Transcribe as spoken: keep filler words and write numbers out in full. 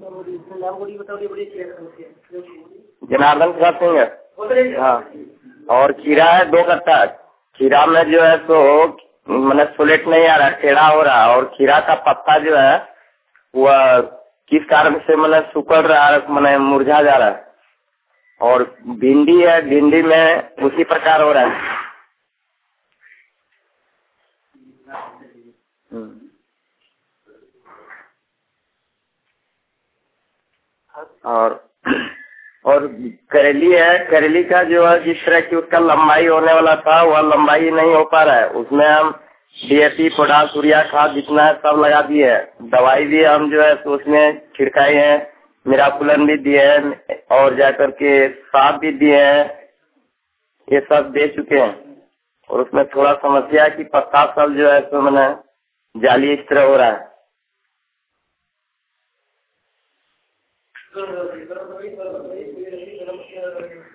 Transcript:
जनार्दन प्रसाद सिंह। हाँ, और खीरा है दो कट्टा। खीरा में जो है तो मैंने सुलेट नहीं आ रहा, टेढ़ा हो रहा, और खीरा का पत्ता जो है वह किस कारण से मैंने सुकड़ रहा है, मैंने मुरझा जा रहा है। और भिंडी है, भिंडी में उसी प्रकार हो रहा है। और और करेली है, करेली का जो है जिस तरह की उसका लंबाई होने वाला था वह लंबाई नहीं हो पा रहा है। उसमें हम डीएपी, पोटाश, यूरिया खाद जितना है सब लगा दिए है। दवाई भी हम जो है तो उसमें छिड़काई है, मिराकुलन भी दिए हैं और जाकर के साफ भी दिए हैं, ये सब दे चुके हैं। और उसमें थोड़ा समस्या है कि पत्ता सब जो है तो मैंने जाली इस तरह हो रहा है।